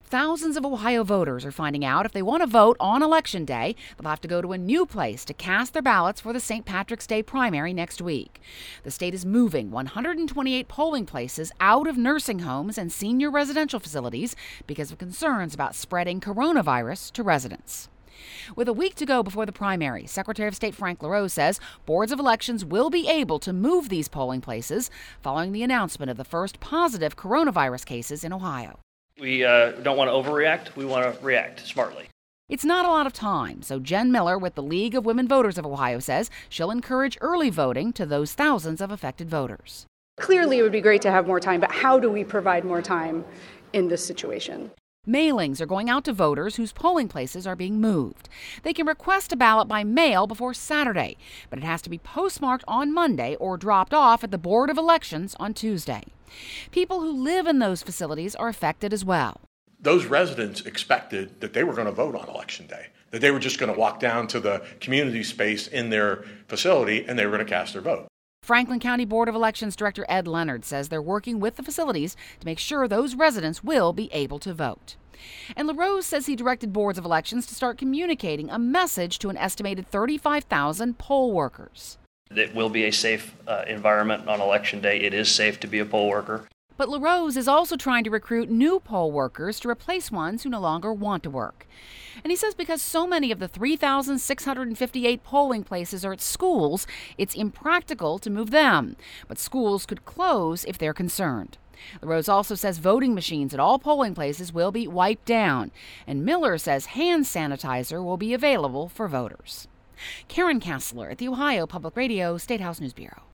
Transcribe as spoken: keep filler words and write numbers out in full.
Thousands of Ohio voters are finding out if they want to vote on Election Day, they'll have to go to a new place to cast their ballots for the Saint Patrick's Day primary next week. The state is moving one hundred twenty-eight polling places out of nursing homes and senior residential facilities because of concerns about spreading coronavirus to residents. With a week to go before the primary, Secretary of State Frank LaRose says boards of elections will be able to move these polling places following the announcement of the first positive coronavirus cases in Ohio. We uh, don't want to overreact. We want to react smartly. It's not a lot of time, so Jen Miller with the League of Women Voters of Ohio says she'll encourage early voting to those thousands of affected voters. Clearly, it would be great to have more time, but how do we provide more time in this situation? Mailings are going out to voters whose polling places are being moved. They can request a ballot by mail before Saturday, but it has to be postmarked on Monday or dropped off at the Board of Elections on Tuesday. People who live in those facilities are affected as well. Those residents expected that they were going to vote on Election Day, that they were just going to walk down to the community space in their facility and they were going to cast their vote. Franklin County Board of Elections Director Ed Leonard says they're working with the facilities to make sure those residents will be able to vote. And LaRose says he directed boards of elections to start communicating a message to an estimated thirty-five thousand poll workers. It will be a safe uh, environment on Election Day. It is safe to be a poll worker. But LaRose is also trying to recruit new poll workers to replace ones who no longer want to work. And he says because so many of the three thousand six hundred fifty-eight polling places are at schools, it's impractical to move them. But schools could close if they're concerned. LaRose also says voting machines at all polling places will be wiped down. And Miller says hand sanitizer will be available for voters. Karen Kassler at the Ohio Public Radio State House News Bureau.